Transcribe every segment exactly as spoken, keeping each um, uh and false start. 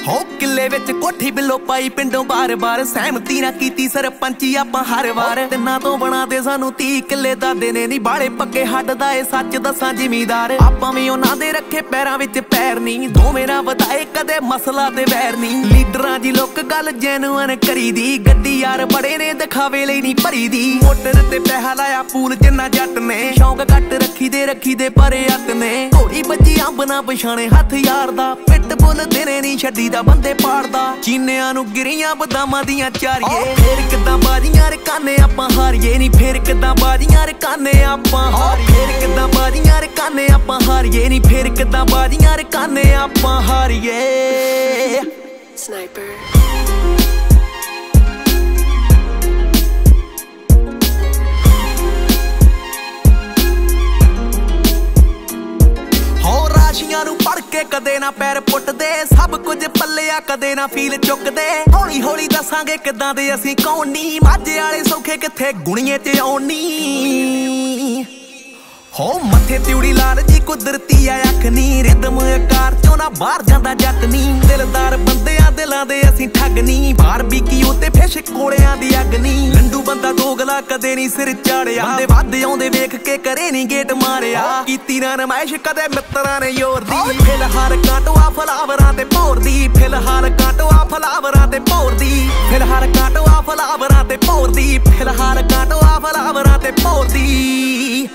ਹੋ ਕਿੱਲੇ ਵਿੱਚ ਕੋਠੀ ਬਿੱਲੋ ਪਾਈ ਪਿੰਡੋਂ ਬਾਰ-ਬਾਰ ਸਹਿਮਤੀ ਨਾ ਕੀਤੀ ਸਰਪੰਚੀ ਆਪਾਂ ਹਰ ਵਾਰ ਤਿੰਨਾਂ ਤੋਂ ਬਣਾ ਦੇ ਸਾਨੂੰ ਤੀਹ ਕਿੱਲੇ ਦਾਦੇ ਨੇ ਨੀ ਬਾਲੇ ਪੱਕੇ ਹੱਡ ਦਾ ਏ ਸੱਚ ਦੱਸਾਂ ਜ਼ਿਮੀਦਾਰ ਆਪਾਂ ਵੀ ਉਹਨਾਂ ਦੇ ਰੱਖੇ ਪੈਰਾਂ ਵਿੱਚ ਪੈਰ ਨਹੀਂ ਦੋਵੇਂ ਨਾ ਵਧਾਏ ਕਦੇ ਮਸਲਾ ਤੇ ਵੈਰ ਨਹੀਂ ਲੀਡਰਾਂ ਦੀ ਲੋਕ ਗੱਲ ਜੈਨੂਅਨ ਕਰੀ ਦੀ ਗੱਡੀ ਯਾਰ ਬੜੇ ਨੇ ਦਿਖਾਵੇ ਲਈ ਨਹੀਂ ਭਰੀ ਦੀ ਮੋਟਰ ਤੇ ਪੈਸਾ ਲਾਇਆ ਪੂਲ ਜਿੰਨਾ ਜੱਟ ਨੇ ਸ਼ੌਂਕ ਘੱਟ ਰੱਖੀ ਦੇ ਰੱਖੀ ਦੇ ਪਰੇ ਅੱਤ ਨੇ ਘੋੜੀ ਬੱਜੀ ਅੰਬ ਨਾ ਪਛਾਣੇ ਹੱਥ ਯਾਰ ਦਾ ਪਿੱਟ ਬੁੱਲ ਤੇਰੇ ਨਹੀਂ ਛੱਡੀ ਦਾ ਬੰਦੇ ਪਾੜਦਾ ਚੀਨਿਆਂ ਨੂੰ ਗਿਰੀਆਂ ਬਦਾਮਾਂ ਦੀਆਂ ਚਾਰੀਏ ਫੇਰ ਕਿੱਦਾਂ ਬਾਜੀਆਂ ਰਕਾਨੇ ਆਪਾਂ ਹਾਰੀਏ ਨਹੀਂ ਫੇਰ ਕਿੱਦਾਂ ਬਾਜੀਆਂ ਰਕਾਨੇ ਆਪਾਂ ਹਾਰੀਏ ਫੇਰ ਕਿੱਦਾਂ ਬਾਜੀਆਂ ਰਕਾਨੇ ਆਪਾਂ ਹਾਰੀਏ ਨਹੀਂ ਫੇਰ ਕਿੱਦਾਂ ਬਾਜੀਆਂ ਰਕਾਨੇ ਆਪਾਂ ਹਾਰੀਏ Sniper ਨੂੰ ਪੜ ਕੇ ਕਦੇ ਨਾ ਪੈਰ ਪੁੱਟਦੇ ਸਭ ਕੁਝ ਪੱਲਿਆ ਕਦੇ ਨਾ ਫੀਲ ਚੁੱਕਦੇ ਹੌਲੀ ਹੌਲੀ ਦੱਸਾਂਗੇ ਕਿੱਦਾਂ ਦੇ ਅਸੀਂ ਕੌਣ ਨੀ ਮਾਝੇ ਵਾਲੇ ਸੌਖੇ ਕਿੱਥੇ ਗੁਣੀਏ ਚ ਆਉਣੀ ਹੋ ਮੱਥੇ ਤਿਉੜੀ ਲਾਲ ਜੀ ਕੁਦਰਤੀ ਆ ਅੱਖ ਨੀ ਰਿਦਮ ਆਕਾਰ ਚੋਂ ਨਾ ਬਾਹਰ ਜਾਂਦਾ ਜੱਟ ਨੀ ਦਿਲਦਾਰ ਬੰਦਿਆਂ ਦਿਲਾਂ ਦੇ ਅਸੀਂ ਠੱਗ ਨੀ ਬਾਹਰ ਬੀਕੀ ਉਤੇ ਫਿਸ਼ ਕੋਲਿਆਂ ਦੀ ਅੱਗ ਨੀ ਲੰਡੂ ਬੰਦਾ ਦੋਗਲਾ ਕਦੇ ਨੀ ਸਿਰ ਚਾੜਿਆ ਬੰਦੇ ਵੱਧ ਆਉਂਦੇ ਵੇਖ ਕੇ ਕਰੇ ਨੀ ਗੇਟ ਮਾਰਿਆ ਕੀਤੀ ਨਾ ਨਮਾਇਸ਼ ਕਦੇ ਮਿੱਤਰਾਂ ਨੇ ਯੋਰ ਦੀ ਫਿਲਹਾਲ ਕਾਟਵਾ ਫਲਾਵਰਾਂ ਤੇ ਭੌਰਦੀ ਫਿਲਹਾਲ ਕਾਟਵਾ ਫਲਾਵਰਾਂ ਤੇ ਭੌਰਦੀ ਫਿਲਹਾਲ ਕਾਟਵਾ ਫਲਾਵਰਾਂ ਤੇ ਭੌਰਦੀ ਫਿਲਹਾਲ ਕਾਟਵਾ ਫਲਾਵਰਾਂ ਤੇ ਭੌਰਦੀ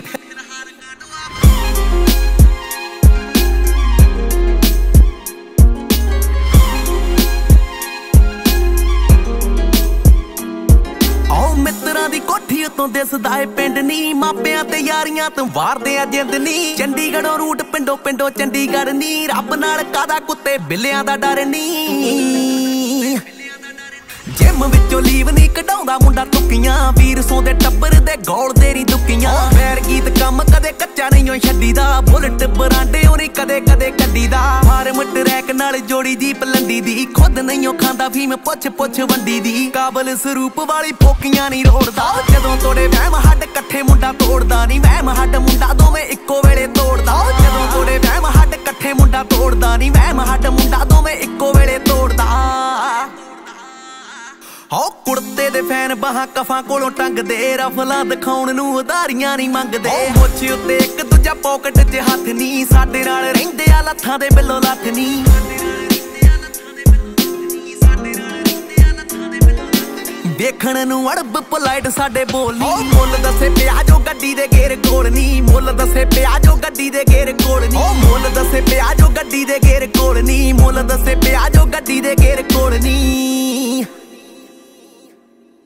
ਮਿੱਤਰਾਂ ਦੀ ਕੋਠੀ ਉਤੋਂ ਦਿਸਦਾ ਏ ਪਿੰਡ ਨੀ ਮਾਪਿਆਂ ਤੇ ਯਾਰੀਆਂ ਤੋਂ ਵਾਰਦੇ ਆ ਜਿੰਦ ਨੀ ਚੰਡੀਗੜ੍ਹੋਂ ਰੂਟ ਪਿੰਡੋਂ ਪਿੰਡੋਂ ਚੰਡੀਗੜ੍ਹ ਨੀ ਰੱਬ ਨਾਲ ਕਾਦਾ ਕੁੱਤੇ ਬਿੱਲਿਆਂ ਦਾ ਡਰ ਨੀ ਜਿਮ ਵਿੱਚੋਂ ਲੀਵ ਨੀ ਕਢਾਉਂਦਾ ਮੁੰਡਾ ਟੁੱਕੀਆਂ ਵੀਰ ਸੌਂਦੇ ਟੱਬਰ ਦੇ ਗੋਲ ਦੇ ਨੀ ਦੁੱਕੀਆਂ ਪੈਰ ਗੀਤ ਕੰਮ ਕਦੇ ਕੱਚਾ ਨਹੀਂ ਓ ਛੱਡੀਦਾ ਬੁਲਟ ਬਰਾਂਡੇ ਓ ਨੀ ਕਦੇ ਕਦੇ ਕੱਢੀਦਾ ਫਾਰਮ ਟਰੈਕ ਨਾਲ ਜੋੜੀ ਜੀਪ ਲੰਡੀ ਦੀ ਖੁਦ ਨਹੀਂ ਓ ਖਾਂਦਾ ਫੀਮ ਪੁੱਛ ਪੁੱਛ ਵੰਡੀ ਦੀ ਕਾਬਲ ਸਰੂਪ ਵਾਲੀ ਫੋਕੀਆਂ ਨੀ ਰੋੜਦਾ ਜਦੋਂ ਤੋੜੇ ਵਹਿਮ ਹੱਡ ਇਕੱਠੇ ਮੁੰਡਾ ਤੋੜਦਾ ਨੀ ਵਹਿਮ ਹੱਡ ਮੁੰਡਾ ਦੋਵੇਂ ਇੱਕੋ ਵੇਲੇ ਤੋੜਦਾ ਜਦੋਂ ਤੋੜੇ ਵਹਿਮ ਹੱਡ ਇਕੱਠੇ ਮੁੰਡਾ ਤੋੜਦਾ ਨੀ ਵਹਿਮ ਹੱਡ ਮੁੰਡਾ ਦੋਵੇਂ ਇੱਕੋ ਵੇਲੇ ਤੋੜਦਾ ਹੋ ਕੁੜਤੇ ਦੇ ਫੈਨ ਬਾਹਾਂ ਕਫਾਂ ਕੋਲੋਂ ਟੰਗਦੇ ਰਫਲਾਂ ਦਿਖਾਉਣ ਨੂੰ ਉਧਾਰੀਆਂ ਨਹੀਂ ਮੰਗਦੇ ਮੁੱਛ ਉੱਤੇ ਇੱਕ ਦੂਜਾ ਪੌਕਟ 'ਚ ਹੱਥ ਨੀ ਸਾਡੇ ਨਾਲ ਰਹਿੰਦੇ ਆ ਲੱਥਾਂ ਦੇ ਬਿੱਲੋ ਲੱਥ ਨੀ ਦੇਖਣ ਨੂੰ ਅੜਬ ਪੋਲਾਈਟ ਸਾਡੇ ਬੋਲ ਨੀ ਮੁੱਲ ਦੱਸੇ ਪਿਆ ਜੋ ਗੱਡੀ ਦੇ ਗੇਰ ਕੋਲ ਨੀ ਮੁੱਲ ਦੱਸੇ ਪਿਆ ਜੋ ਗੱਡੀ ਦੇ ਗੇਰ ਕੋਲ ਨੀ ਮੁੱਲ ਦੱਸੇ ਪਿਆ ਜੋ ਗੱਡੀ ਦੇ ਗੇਰ ਕੋਲ ਨੀ ਮੁੱਲ ਦੱਸੇ ਪਿਆ ਜੋ ਗੱਡੀ ਦੇ ਗੇਰ ਕੋਲ ਨੀ